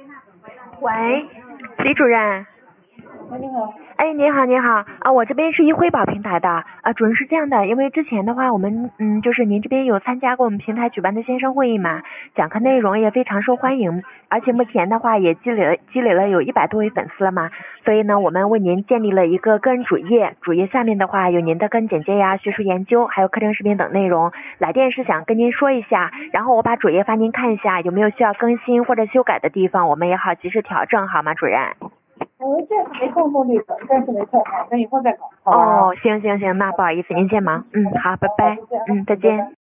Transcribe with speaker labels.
Speaker 1: 喂，李主任。
Speaker 2: 哎，你好。
Speaker 1: 哎，你好，你好啊，我这边是一辉宝平台的啊，主任是这样的，因为之前的话，我们就是您这边有参加过我们平台举办的线上会议嘛，讲课内容也非常受欢迎，而且目前的话也积累了有100多位粉丝了嘛，所以呢，我们为您建立了一个个人主页，主页下面的话有您的个人简介呀、学术研究，还有课程视频等内容。来电是想跟您说一下，然后我把主页发您看一下，有没有需要更新或者修改的地方，我们也好及时调整，好吗，主任？
Speaker 2: 我这次没空做这个，暂时没空啊，等以后再搞，好吧？
Speaker 1: 哦，行，那不好意思，您先忙。好，拜拜。再见。